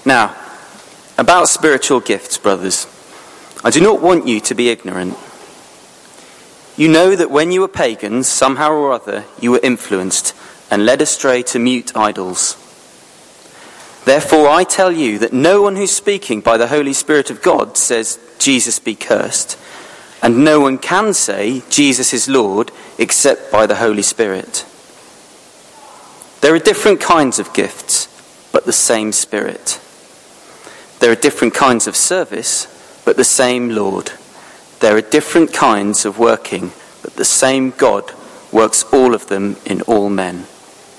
Now, about spiritual gifts, brothers, I do not want you to be ignorant. You know that when you were pagans, somehow or other, you were influenced and led astray to mute idols. Therefore, I tell you that no one who's speaking by the Holy Spirit of God says, Jesus be cursed, and no one can say, Jesus is Lord, except by the Holy Spirit. There are different kinds of gifts, but the same Spirit. There are different kinds of service, but the same Lord. There are different kinds of working, but the same God works all of them in all men.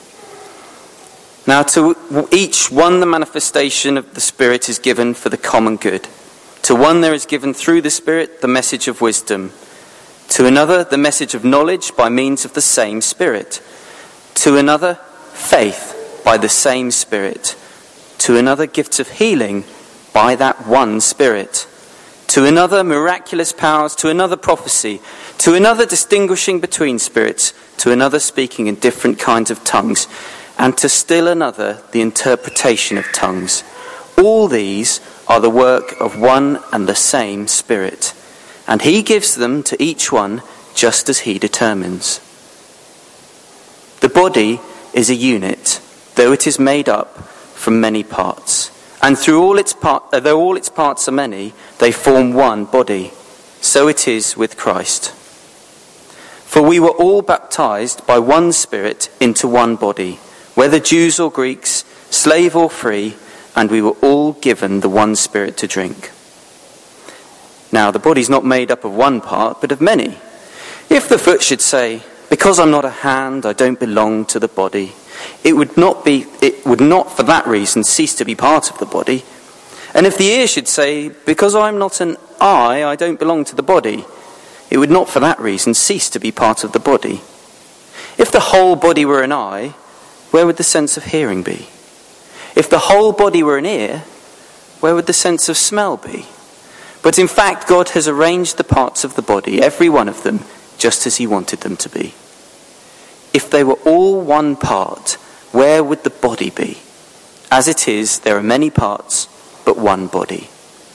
Now to each one the manifestation of the Spirit is given for the common good. To one there is given through the Spirit the message of wisdom. To another the message of knowledge by means of the same Spirit. To another faith by the same Spirit. To another gifts of healing by that one Spirit. To another miraculous powers. To another prophecy. To another distinguishing between spirits. To another speaking in different kinds of tongues. And to still another the interpretation of tongues. All these are the work of one and the same Spirit, and he gives them to each one just as he determines. The body is a unit, though it is made up from many parts, and though all its parts are many, they form one body. So it is with Christ. For we were all baptized by one Spirit into one body, whether Jews or Greeks, slave or free, and we were all given the one Spirit to drink. Now the body's not made up of one part, but of many. If the foot should say, because I'm not a hand, I don't belong to the body, it would not for that reason cease to be part of the body. And if the ear should say, because I'm not an eye, I don't belong to the body, it would not for that reason cease to be part of the body. If the whole body were an eye, where would the sense of hearing be? If the whole body were an ear, where would the sense of smell be? But in fact, God has arranged the parts of the body, every one of them, just as he wanted them to be. If they were all one part, where would the body be? As it is, there are many parts, but one body.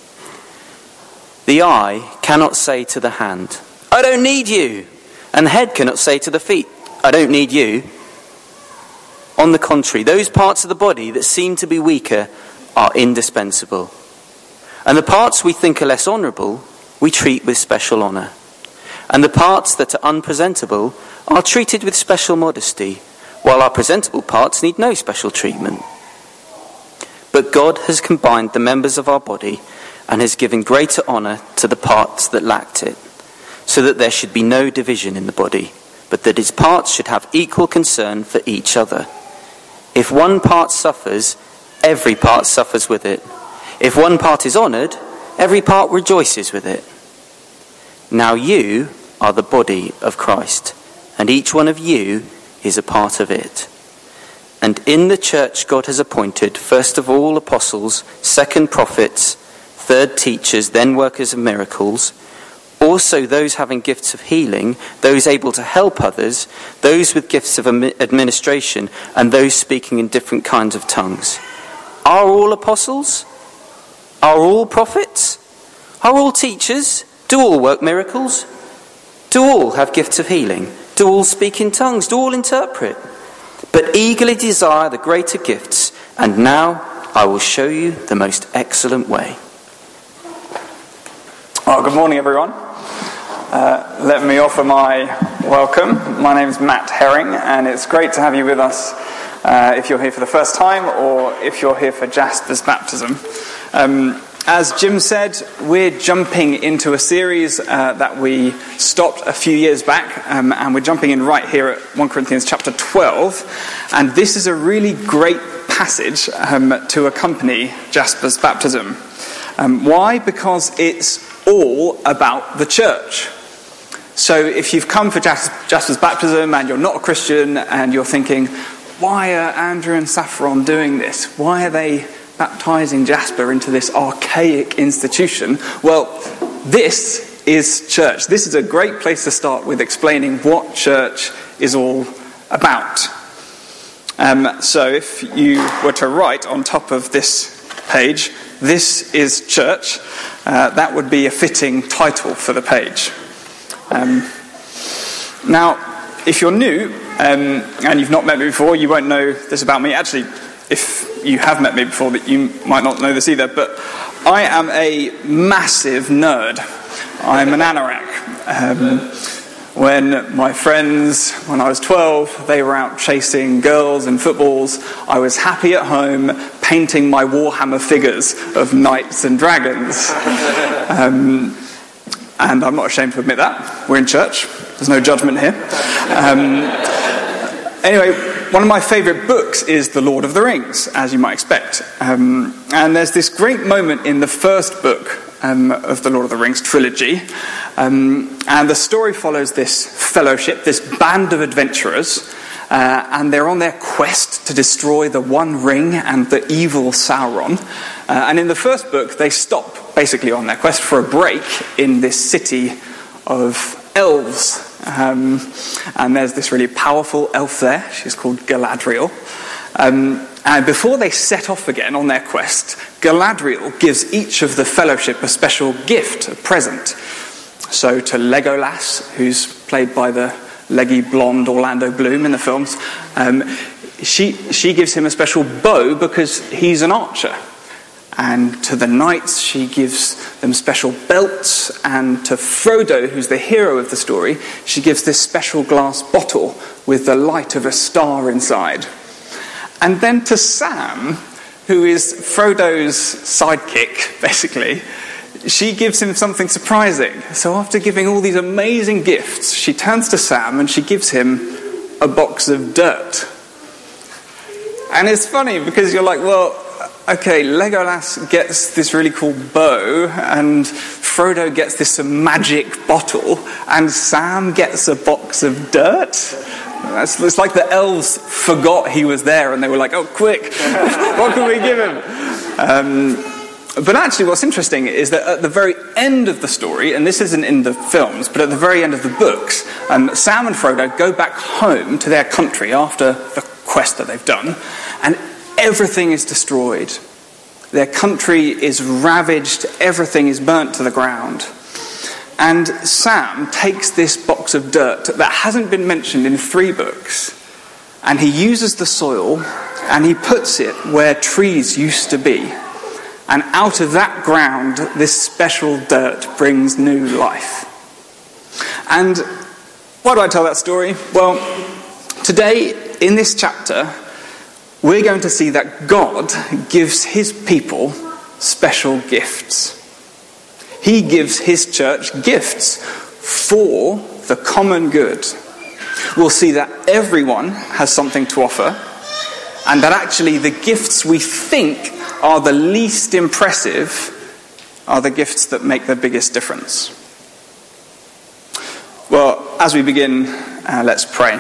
The eye cannot say to the hand, I don't need you. And the head cannot say to the feet, I don't need you. On the contrary, those parts of the body that seem to be weaker are indispensable. And the parts we think are less honourable, we treat with special honour. And the parts that are unpresentable are treated with special modesty, while our presentable parts need no special treatment. But God has combined the members of our body and has given greater honour to the parts that lacked it, so that there should be no division in the body, but that its parts should have equal concern for each other. If one part suffers, every part suffers with it. If one part is honoured, every part rejoices with it. Now you are the body of Christ, and each one of you is a part of it. And in the church God has appointed, first of all apostles, second prophets, third teachers, then workers of miracles, also those having gifts of healing, those able to help others, those with gifts of administration, and those speaking in different kinds of tongues. Are all apostles? Are all prophets? Are all teachers? Do all work miracles? Do all have gifts of healing? Do all speak in tongues? Do all interpret? But eagerly desire the greater gifts, and now I will show you the most excellent way. Well, good morning, everyone. Let me offer my welcome. My name is Matt Herring, and it's great to have you with us if you're here for the first time or if you're here for Jasper's baptism. As Jim said, we're jumping into a series that we stopped a few years back, and we're jumping in right here at 1 Corinthians chapter 12. And this is a really great passage to accompany Jasper's baptism. Why? Because it's all about the church. So if you've come for Jasper's baptism and you're not a Christian and you're thinking, why are Andrew and Saffron doing this? Why are they baptising Jasper into this archaic institution? Well, this is church. This is a great place to start with explaining what church is all about. So if you were to write on top of this page, "This is Church," that would be a fitting title for the page. Now, if you're new and you've not met me before, you won't know this about me. Actually, if you have met me before, that you might not know this either, but I am a massive nerd. I'm an anorak. When my friends, when I was 12, they were out chasing girls and footballs, I was happy at home painting my Warhammer figures of knights and dragons. And I'm not ashamed to admit that. We're in church. There's no judgment here. Anyway, one of my favourite books is The Lord of the Rings, as you might expect. And there's this great moment in the first book of the Lord of the Rings trilogy. And the story follows this fellowship, this band of adventurers, and they're on their quest to destroy the One Ring and the evil Sauron. And in the first book, they stop basically on their quest for a break in this city of elves. And there's this really powerful elf there. She's called Galadriel. And before they set off again on their quest, Galadriel gives each of the fellowship a special gift, a present. So to Legolas, who's played by the leggy blonde Orlando Bloom in the films, she gives him a special bow because he's an archer. And to the knights, she gives them special belts. And to Frodo, who's the hero of the story, she gives this special glass bottle with the light of a star inside. And then to Sam, who is Frodo's sidekick, basically, she gives him something surprising. So after giving all these amazing gifts, she turns to Sam and she gives him a box of dirt. And it's funny because you're like, well, okay, Legolas gets this really cool bow, and Frodo gets this magic bottle, and Sam gets a box of dirt? It's like the elves forgot he was there, and they were like, oh, quick, what can we give him? But actually what's interesting is that at the very end of the story, and this isn't in the films, but at the very end of the books, Sam and Frodo go back home to their country after the quest that they've done, and everything is destroyed. Their country is ravaged. Everything is burnt to the ground. And Sam takes this box of dirt that hasn't been mentioned in 3 books, and he uses the soil and he puts it where trees used to be. And out of that ground, this special dirt brings new life. And why do I tell that story? Well, today in this chapter, we're going to see that God gives his people special gifts. He gives his church gifts for the common good. We'll see that everyone has something to offer, and that actually the gifts we think are the least impressive are the gifts that make the biggest difference. Well, as we begin, let's pray.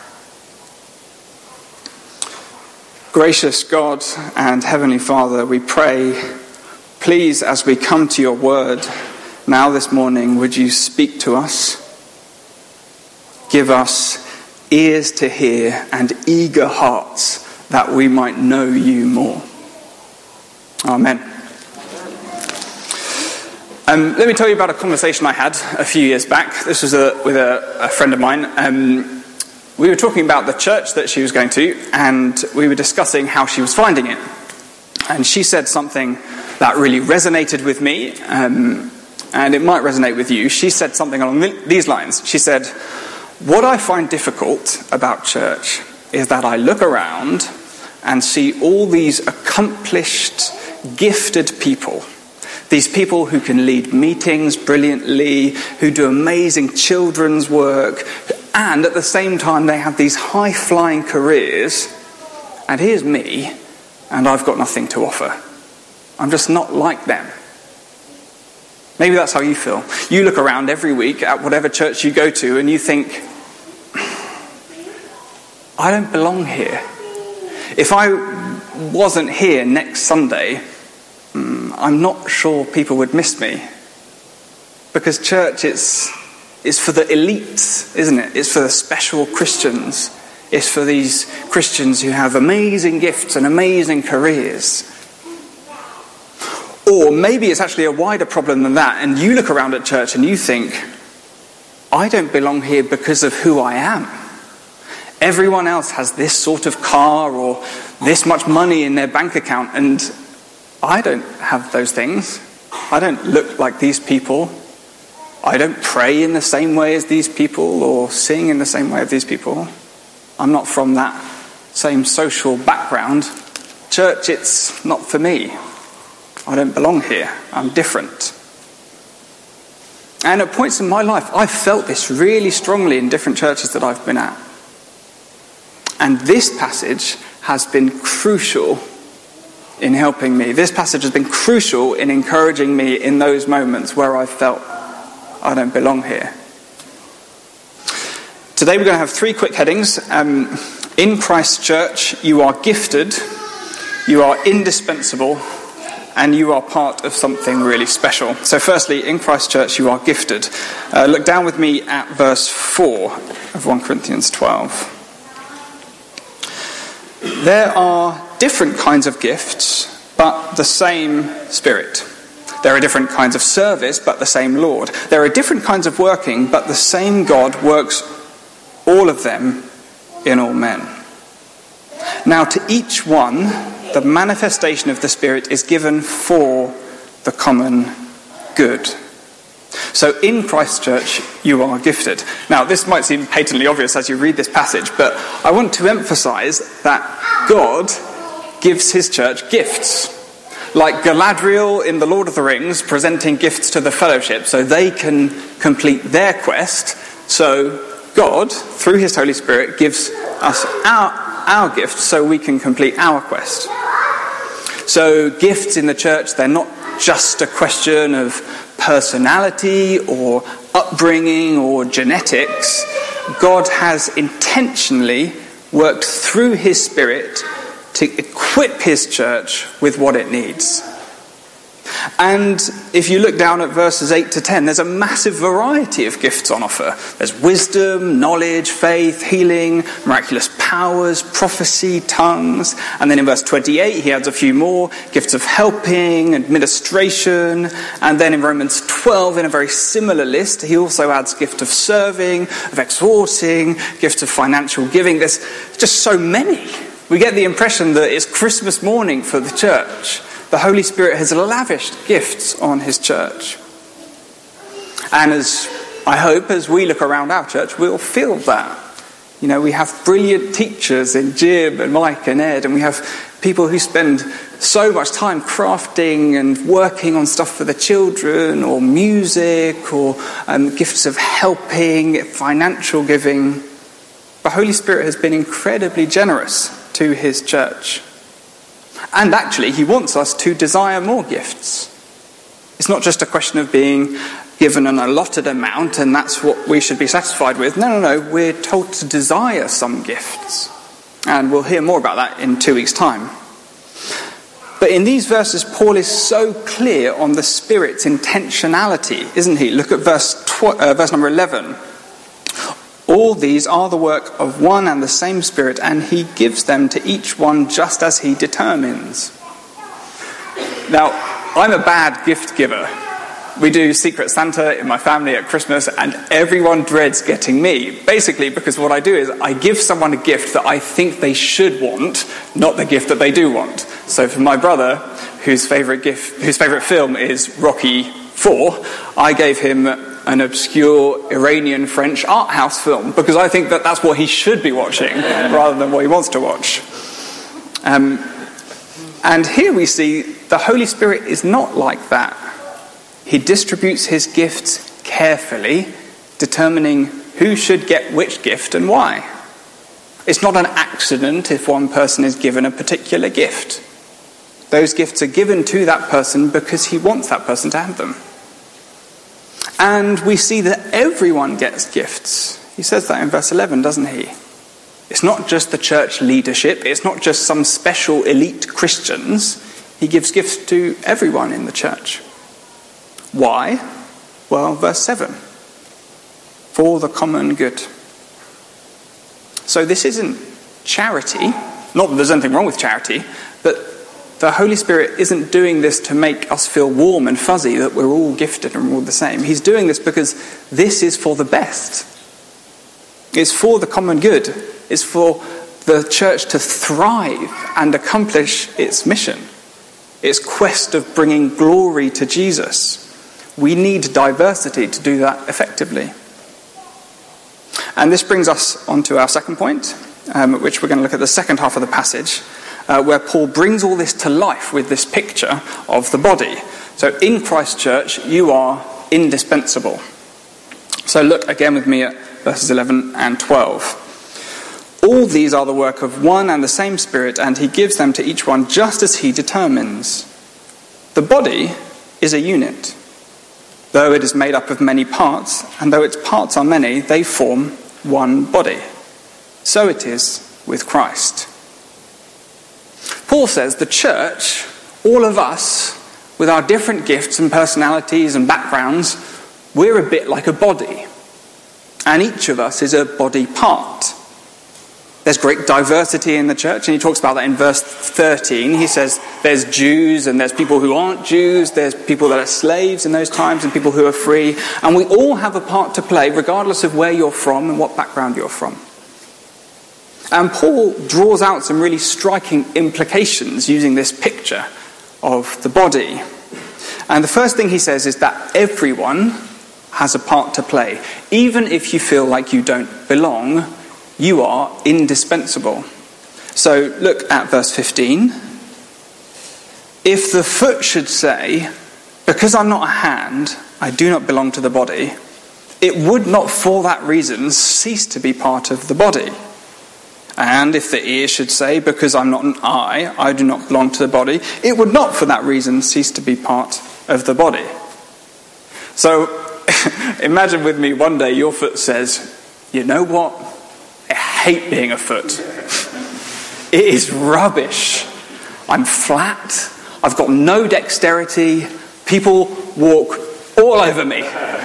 Gracious God and Heavenly Father, we pray, please, as we come to your word now this morning, would you speak to us? Give us ears to hear and eager hearts that we might know you more. Amen. Let me tell you about a conversation I had a few years back. This was with a friend of mine. We were talking about the church that she was going to, and we were discussing how she was finding it. And she said something that really resonated with me, and it might resonate with you. She said something along these lines. She said, what I find difficult about church is that I look around and see all these accomplished, gifted people. These people who can lead meetings brilliantly, who do amazing children's work, and at the same time they have these high-flying careers. And here's me, and I've got nothing to offer. I'm just not like them. Maybe that's how you feel. You look around every week at whatever church you go to and you think, I don't belong here. If I wasn't here next Sunday, I'm not sure people would miss me. Because church is for the elites, isn't it? It's for the special Christians. It's for these Christians who have amazing gifts and amazing careers. Or maybe it's actually a wider problem than that, and you look around at church and you think, I don't belong here because of who I am. Everyone else has this sort of car or this much money in their bank account, and I don't have those things. I don't look like these people. I don't pray in the same way as these people or sing in the same way as these people. I'm not from that same social background. Church, it's not for me. I don't belong here. I'm different. And at points in my life, I've felt this really strongly in different churches that I've been at. And this passage has been crucial in helping me. This passage has been crucial in encouraging me in those moments where I felt I don't belong here. Today we're going to have 3 quick headings. In Christ Church, you are gifted, you are indispensable, and you are part of something really special. So firstly, in Christ Church, you are gifted. Look down with me at verse 4 of 1 Corinthians 12. There are different kinds of gifts, but the same Spirit. There are different kinds of service, but the same Lord. There are different kinds of working, but the same God works all of them in all men. Now to each one, the manifestation of the Spirit is given for the common good. So in Christ Church, you are gifted. Now this might seem patently obvious as you read this passage, but I want to emphasize that God gives his church gifts. Like Galadriel in The Lord of the Rings presenting gifts to the Fellowship so they can complete their quest. So God, through his Holy Spirit, gives us our gifts so we can complete our quest. So gifts in the church, they're not just a question of personality or upbringing or genetics. God has intentionally worked through his Spirit to equip his church with what it needs. And if you look down at verses 8 to 10, there's a massive variety of gifts on offer. There's wisdom, knowledge, faith, healing, miraculous powers, prophecy, tongues. And then in verse 28, he adds a few more, gifts of helping, administration. And then in Romans 12, in a very similar list, he also adds gift of serving, of exhorting, gift of financial giving. There's just so many. We get the impression that it's Christmas morning for the church. The Holy Spirit has lavished gifts on his church. And as I hope, as we look around our church, we'll feel that. You know, we have brilliant teachers in Jim and Mike and Ed, and we have people who spend so much time crafting and working on stuff for the children, or music, or gifts of helping, financial giving. The Holy Spirit has been incredibly generous to his church. And actually, he wants us to desire more gifts. It's not just a question of being given an allotted amount and that's what we should be satisfied with. No. We're told to desire some gifts. And we'll hear more about that in 2 weeks' time. But in these verses, Paul is so clear on the Spirit's intentionality, isn't he? Look at verse number 11. All these are the work of one and the same Spirit, and he gives them to each one just as he determines. Now, I'm a bad gift giver. We do Secret Santa in my family at Christmas, and everyone dreads getting me. Basically, because what I do is I give someone a gift that I think they should want, not the gift that they do want. So for my brother, whose favourite film is Rocky IV, I gave him an obscure Iranian-French art house film, because I think that that's what he should be watching, rather than what he wants to watch. And here we see the Holy Spirit is not like that. He distributes his gifts carefully, determining who should get which gift and why. It's not an accident if one person is given a particular gift. Those gifts are given to that person because he wants that person to have them. And we see that everyone gets gifts. He says that in verse 11, doesn't he? It's not just the church leadership. It's not just some special elite Christians. He gives gifts to everyone in the church. Why? Well, verse 7. For the common good. So this isn't charity. Not that there's anything wrong with charity, but the Holy Spirit isn't doing this to make us feel warm and fuzzy that we're all gifted and we're all the same. He's doing this because this is for the best. It's for the common good. It's for the church to thrive and accomplish its mission, its quest of bringing glory to Jesus. We need diversity to do that effectively. And this brings us on to our second point, which we're going to look at the second half of the passage, where Paul brings all this to life with this picture of the body. So in Christ Church, you are indispensable. So look again with me at verses 11 and 12. All these are the work of one and the same Spirit, and he gives them to each one just as he determines. The body is a unit. Though it is made up of many parts, and though its parts are many, they form one body. So it is with Christ. Paul says the church, all of us, with our different gifts and personalities and backgrounds, we're a bit like a body. And each of us is a body part. There's great diversity in the church, and he talks about that in verse 13. He says there's Jews and there's people who aren't Jews, there's people that are slaves in those times and people who are free, and we all have a part to play regardless of where you're from and what background you're from. And Paul draws out some really striking implications using this picture of the body. And the first thing he says is that everyone has a part to play. Even if you feel like you don't belong, you are indispensable. So look at verse 15. If the foot should say, because I'm not a hand, I do not belong to the body, it would not for that reason cease to be part of the body. And if the ear should say, because I'm not an eye, I do not belong to the body, it would not for that reason cease to be part of the body. So imagine with me one day your foot says, you know what? I hate being a foot. It is rubbish. I'm flat. I've got no dexterity. People walk all over me.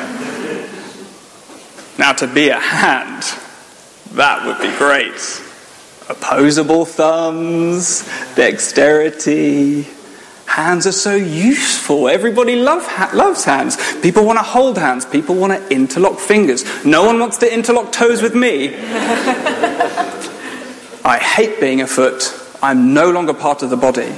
Now to be a hand, that would be great. Opposable thumbs, dexterity. Hands are so useful. Everybody loves hands. People want to hold hands. People want to interlock fingers. No one wants to interlock toes with me. I hate being a foot. I'm no longer part of the body.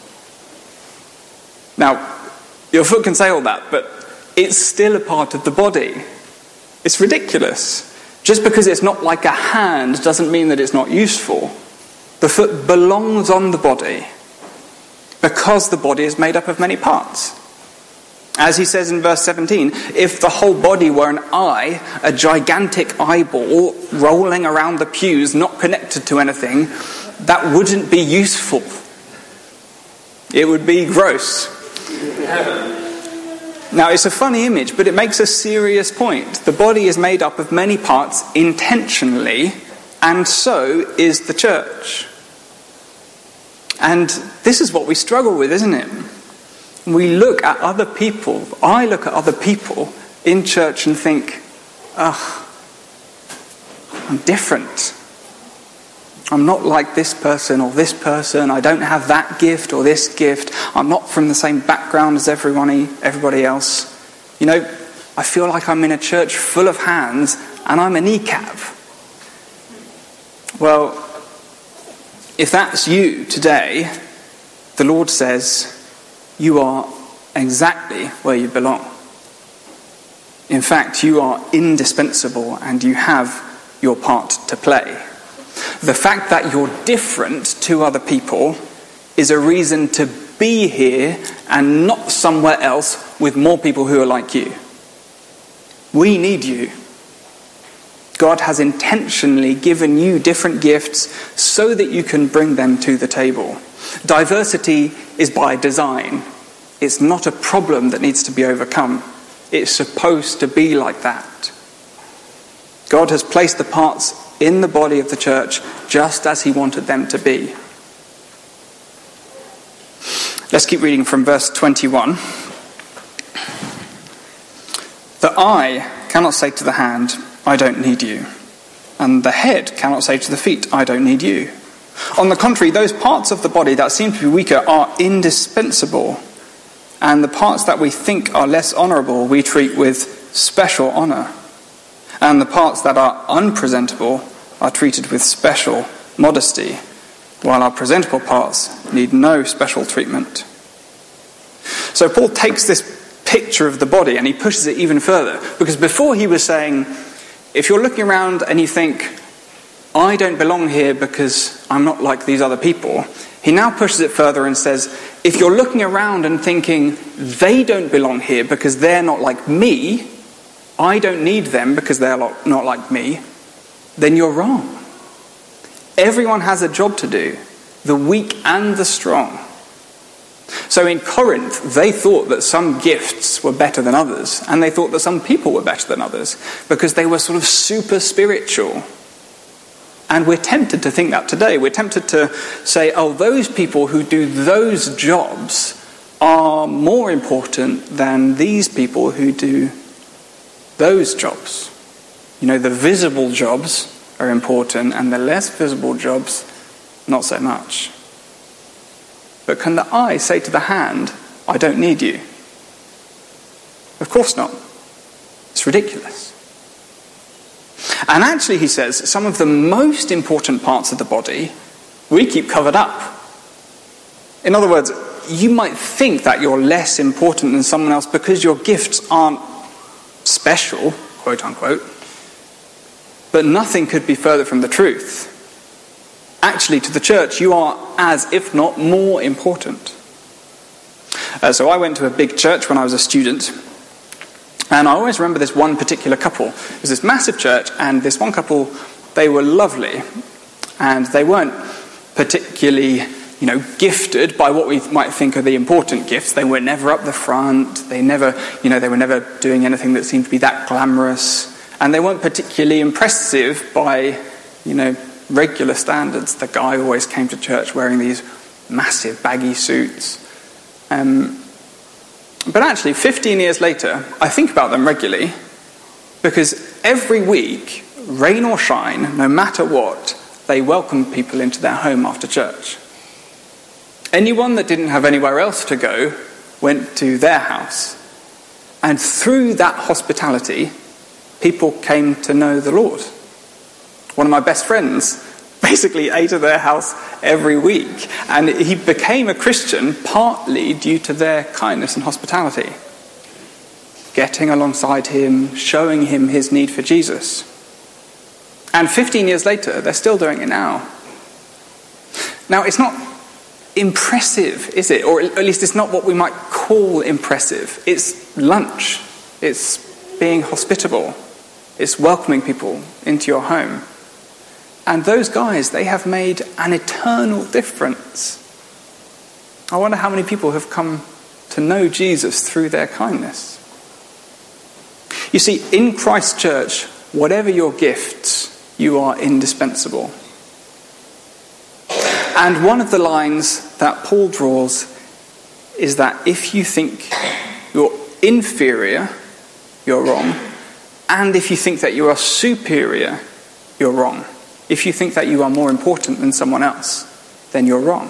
Now, your foot can say all that, but it's still a part of the body. It's ridiculous. Just because it's not like a hand doesn't mean that it's not useful. The foot belongs on the body because the body is made up of many parts. As he says in verse 17, if the whole body were an eye, a gigantic eyeball rolling around the pews, not connected to anything, that wouldn't be useful. It would be gross. Now, it's a funny image, but it makes a serious point. The body is made up of many parts intentionally, and so is the church. And this is what we struggle with, isn't it? We look at other people, I look at other people in church and think, I'm different. I'm not like this person or this person. I don't have that gift or this gift. I'm not from the same background as everybody else. You know, I feel like I'm in a church full of hands and I'm a kneecap. Well, if that's you today, the Lord says you are exactly where you belong. In fact, you are indispensable and you have your part to play. The fact that you're different to other people is a reason to be here and not somewhere else with more people who are like you. We need you. God has intentionally given you different gifts so that you can bring them to the table. Diversity is by design. It's not a problem that needs to be overcome. It's supposed to be like that. God has placed the parts in the body of the church just as he wanted them to be. Let's keep reading from verse 21. The eye cannot say to the hand, I don't need you. And the head cannot say to the feet, I don't need you. On the contrary, those parts of the body that seem to be weaker are indispensable, and the parts that we think are less honourable we treat with special honour, and the parts that are unpresentable are treated with special modesty, while our presentable parts need no special treatment. So Paul takes this picture of the body and he pushes it even further, because before he was saying, if you're looking around and you think, I don't belong here because I'm not like these other people, he now pushes it further and says, if you're looking around and thinking, they don't belong here because they're not like me, I don't need them because they're not like me, then you're wrong. Everyone has a job to do, the weak and the strong. So in Corinth, they thought that some gifts were better than others, and they thought that some people were better than others, because they were sort of super spiritual. And we're tempted to think that today. We're tempted to say, oh, those people who do those jobs are more important than these people who do those jobs. You know, the visible jobs are important, and the less visible jobs, not so much. But can the eye say to the hand, I don't need you? Of course not. It's ridiculous. And actually, he says, some of the most important parts of the body we keep covered up. In other words, you might think that you're less important than someone else because your gifts aren't special, quote unquote, but nothing could be further from the truth. Actually, to the church, you are as, if not more important. So I went to a big church when I was a student, and I always remember this one particular couple. It was this massive church, and this one couple, they were lovely, and they weren't particularly, gifted by what we might think are the important gifts. They were never up the front. They were never doing anything that seemed to be that glamorous, and they weren't particularly impressive by, regular standards. The guy always came to church wearing these massive baggy suits. But actually, 15 years later, I think about them regularly, because every week, rain or shine, no matter what, they welcomed people into their home after church. Anyone that didn't have anywhere else to go went to their house. And through that hospitality, people came to know the Lord. One of my best friends basically ate at their house every week, and he became a Christian partly due to their kindness and hospitality. Getting alongside him, showing him his need for Jesus. And 15 years later, they're still doing it now. Now, it's not impressive, is it? Or at least it's not what we might call impressive. It's lunch. It's being hospitable. It's welcoming people into your home. And those guys, they have made an eternal difference. I wonder how many people have come to know Jesus through their kindness. You see, in Christ's church, whatever your gifts, you are indispensable. And one of the lines that Paul draws is that if you think you're inferior, you're wrong. And if you think that you are superior, you're wrong. If you think that you are more important than someone else, then you're wrong.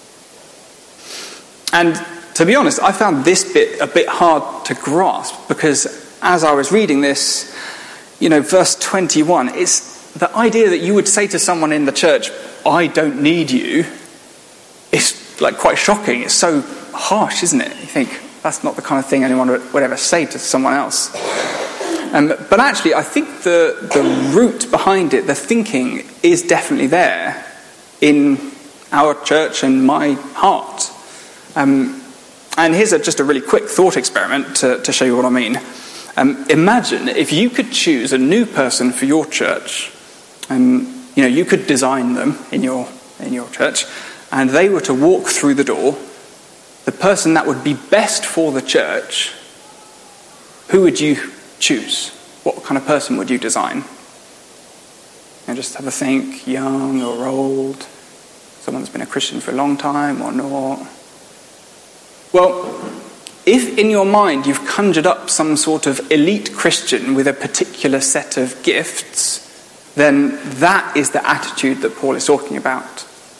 And to be honest, I found this bit a bit hard to grasp, because as I was reading this, verse 21, it's the idea that you would say to someone in the church, I don't need you, is quite shocking. It's so harsh, isn't it? You think, that's not the kind of thing anyone would ever say to someone else. But actually, I think the root behind it, the thinking, is definitely there in our church and my heart. And here's just a really quick thought experiment to show you what I mean. Imagine if you could choose a new person for your church, and you could design them in your church, and they were to walk through the door. The person that would be best for the church, who would you choose? What kind of person would you design? Just have a think, young or old, someone that's been a Christian for a long time or not. Well, if in your mind you've conjured up some sort of elite Christian with a particular set of gifts, then that is the attitude that Paul is talking about.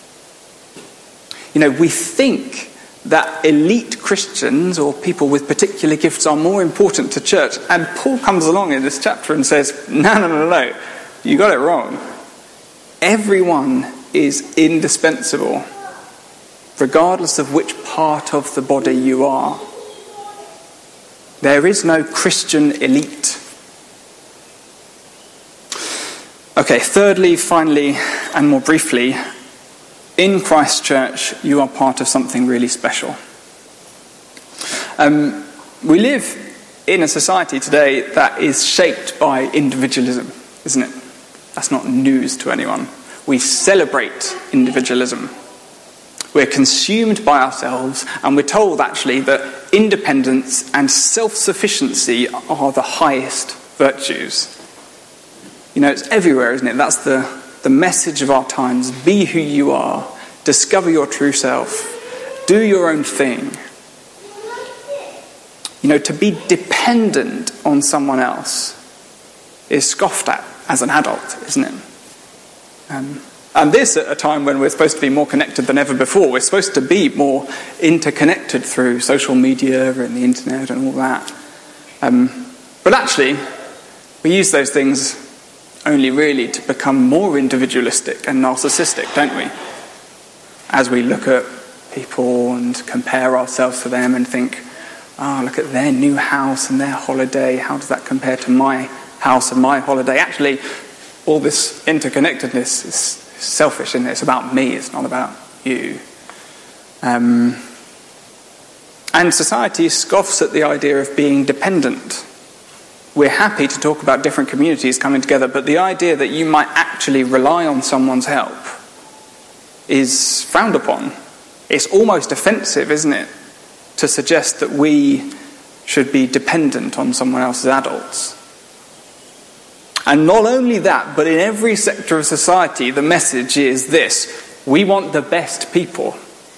we think that elite Christians or people with particular gifts are more important to church. And Paul comes along in this chapter and says, no, you got it wrong. Everyone is indispensable, regardless of which part of the body you are. There is no Christian elite. Okay, thirdly, finally, and more briefly, in Christ Church, you are part of something really special. We live in a society today that is shaped by individualism, isn't it? That's not news to anyone. We celebrate individualism. We're consumed by ourselves, and we're told actually that independence and self-sufficiency are the highest virtues. It's everywhere, isn't it? That's the message of our times. Be who you are. Discover your true self. Do your own thing. To be dependent on someone else is scoffed at as an adult, isn't it? And this at a time when we're supposed to be more connected than ever before. We're supposed to be more interconnected through social media and the internet and all that. But actually, we use those things only really to become more individualistic and narcissistic, don't we? As we look at people and compare ourselves to them and think, look at their new house and their holiday. How does that compare to my house and my holiday? Actually, all this interconnectedness is selfish, isn't it? It's about me, it's not about you. And society scoffs at the idea of being dependent. We're happy to talk about different communities coming together, but the idea that you might actually rely on someone's help is frowned upon. It's almost offensive, isn't it, to suggest that we should be dependent on someone else as adults. And not only that, but in every sector of society, the message is this: we want the best people.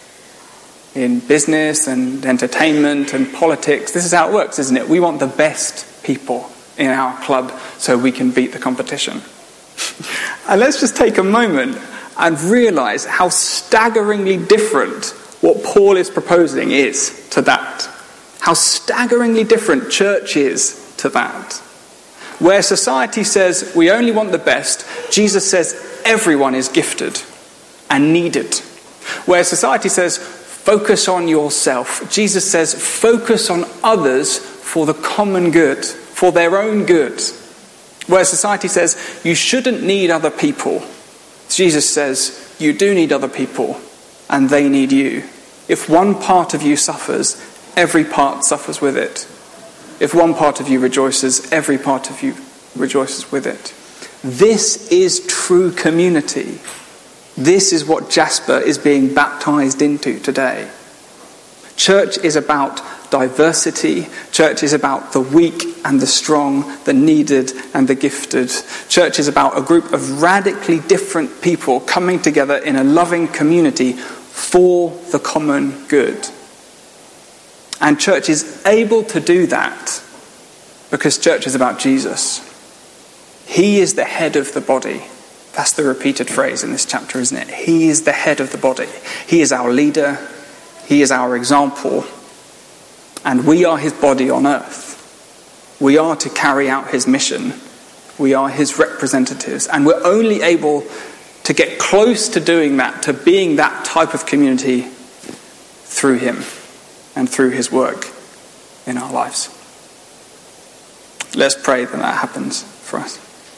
In business and entertainment and politics, this is how it works, isn't it? We want the best people in our club so we can beat the competition. And let's just take a moment and realise how staggeringly different what Paul is proposing is to that. How staggeringly different church is to that. Where society says we only want the best, Jesus says everyone is gifted and needed. Where society says focus on yourself, Jesus says focus on others for the common good, for their own good. Where society says you shouldn't need other people, Jesus says you do need other people and they need you. If one part of you suffers, every part suffers with it. If one part of you rejoices, every part of you rejoices with it. This is true community. This is what Jasper is being baptized into today. Church is about diversity. Church is about the weak and the strong, the needed and the gifted. Church is about a group of radically different people coming together in a loving community for the common good. And church is able to do that because church is about Jesus. He is the head of the body. That's the repeated phrase in this chapter, isn't it? He is the head of the body. He is our leader. He is our example. And we are his body on earth. We are to carry out his mission. We are his representatives. And we're only able to get close to doing that, to being that type of community, through him and through his work in our lives. Let's pray that that happens for us.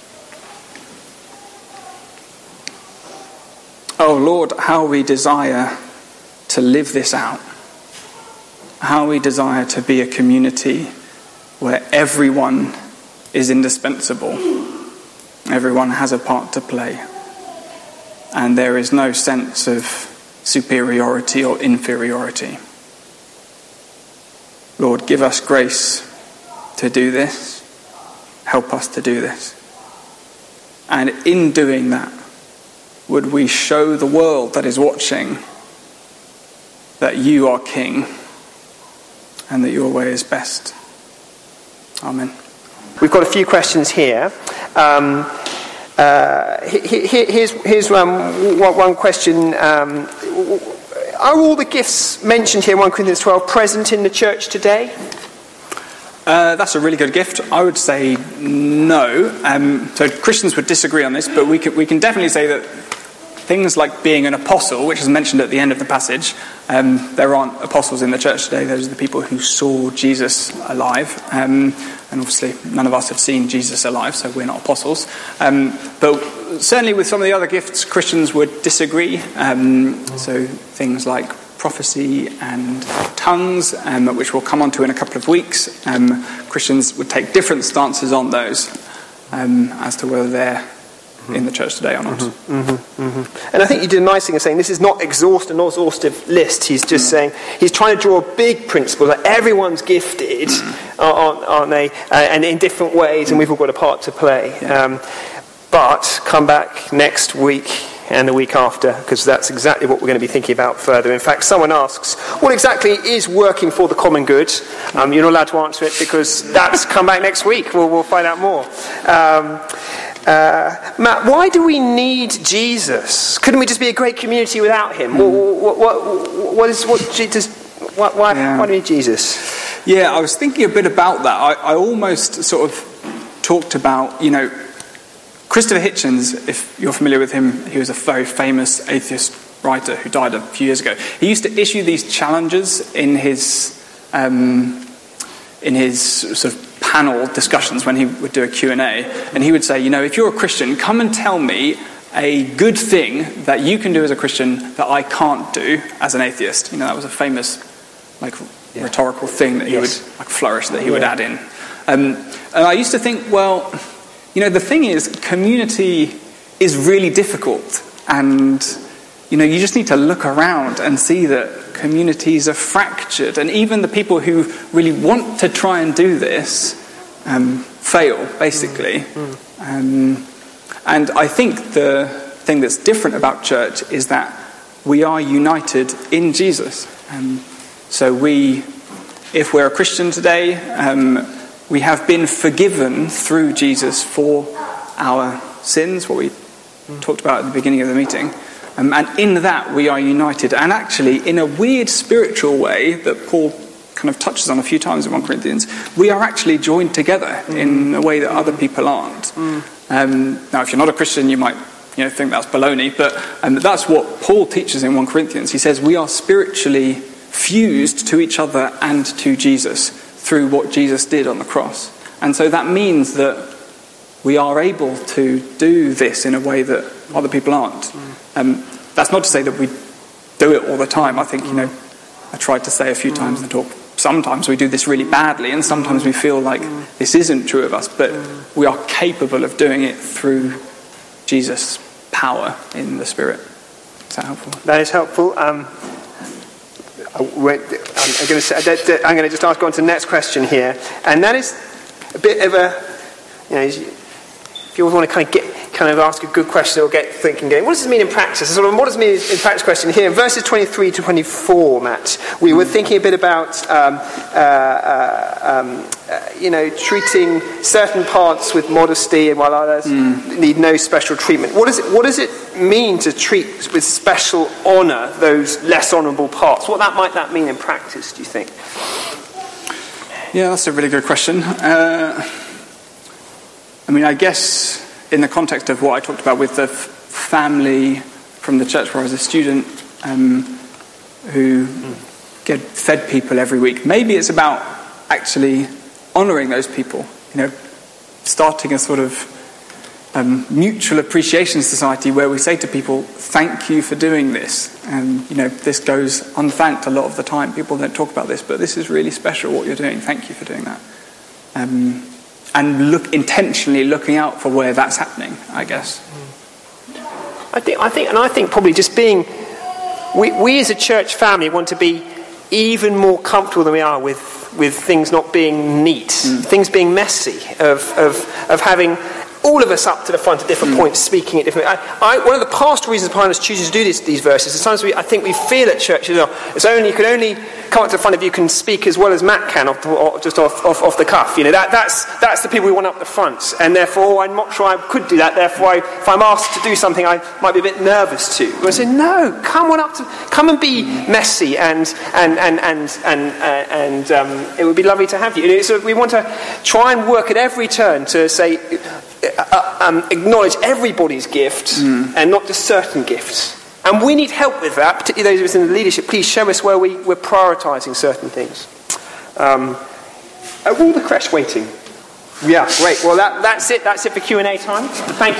Oh Lord, how we desire to live this out. How we desire to be a community where everyone is indispensable. Everyone has a part to play. And there is no sense of superiority or inferiority. Lord, give us grace to do this. Help us to do this. And in doing that, would we show the world that is watching that you are King and that your way is best. Amen. We've got a few questions here. Here's one question. Are all the gifts mentioned here in 1 Corinthians 12 present in the church today? That's a really good gift. I would say no. So Christians would disagree on this, but we can definitely say that things like being an apostle, which is mentioned at the end of the passage, there aren't apostles in the church today. Those are the people who saw Jesus alive. And obviously none of us have seen Jesus alive, so we're not apostles. But certainly with some of the other gifts, Christians would disagree. So things like prophecy and tongues, which we'll come on to in a couple of weeks, Christians would take different stances on those as to whether they're in the church today or not. And I think you did a nice thing of saying this is not an exhaustive list. He's just saying, he's trying to draw a big principle that everyone's gifted, aren't they? And in different ways, and we've all got a part to play. But come back next week and the week after, because that's exactly what we're going to be thinking about further. In fact, someone asks, what exactly is working for the common good? You're not allowed to answer it because that's come back next week. We'll find out more. Matt, why do we need Jesus? Couldn't we just be a great community without him? Why do we need Jesus? Yeah, I was thinking a bit about that. I almost sort of talked about, Christopher Hitchens, if you're familiar with him, he was a very famous atheist writer who died a few years ago. He used to issue these challenges in his sort of panel discussions when he would do a Q&A, and he would say, if you're a Christian, come and tell me a good thing that you can do as a Christian that I can't do as an atheist. That was a famous rhetorical thing that he would flourish, that he would add in. And I used to think, the thing is, community is really difficult, and you just need to look around and see that communities are fractured, and even the people who really want to try and do this fail, basically. And I think the thing that's different about church is that we are united in Jesus. So if we're a Christian today, we have been forgiven through Jesus for our sins, what we talked about at the beginning of the meeting. And in that we are united. And actually, in a weird spiritual way that Paul kind of touches on a few times in 1 Corinthians, we are actually joined together in a way that other people aren't. Now, if you're not a Christian, you might think that's baloney, but that's what Paul teaches in 1 Corinthians. He says we are spiritually fused to each other and to Jesus through what Jesus did on the cross. And so that means that we are able to do this in a way that other people aren't. That's not to say that we do it all the time. I think, I tried to say a few times in the talk, sometimes we do this really badly, and sometimes we feel like this isn't true of us, but we are capable of doing it through Jesus' power in the Spirit. Is that helpful? That is helpful. I'm going to just ask on to the next question here, and that is a bit of a, if you always want to kind of ask a good question or get thinking going, what does this mean in practice? What does it mean in practice question here? In verses 23 to 24, Matt, we were thinking a bit about, treating certain parts with modesty and while others need no special treatment. What does it mean to treat with special honour those less honourable parts? What might that mean in practice, do you think? Yeah, that's a really good question. I guess in the context of what I talked about with the family from the church where I was a student who get fed people every week, maybe it's about actually honouring those people, starting a sort of mutual appreciation society where we say to people, thank you for doing this. And, this goes unthanked a lot of the time. People don't talk about this, but this is really special what you're doing. Thank you for doing that. And intentionally looking out for where that's happening, I guess. I think probably just being, we as a church family want to be even more comfortable than we are with things not being neat, things being messy, of having all of us up to the front at different points, speaking at different... one of the pastoral reasons behind us choosing to do these verses is sometimes I think we feel at church, you can only come up to the front if you can speak as well as Matt can, just off the cuff. That's the people we want up the front, and therefore I'm not sure I could do that. Therefore, if I'm asked to do something, I might be a bit nervous too. But I say, no, come and be messy, and it would be lovely to have you. So we want to try and work at every turn to say, acknowledge everybody's gift and not just certain gifts. And we need help with that, particularly those of us in the leadership. Please show us where we're prioritising certain things. Are all the creche waiting? Yeah, great. Well, that's it. That's it for Q&A time. Thank you.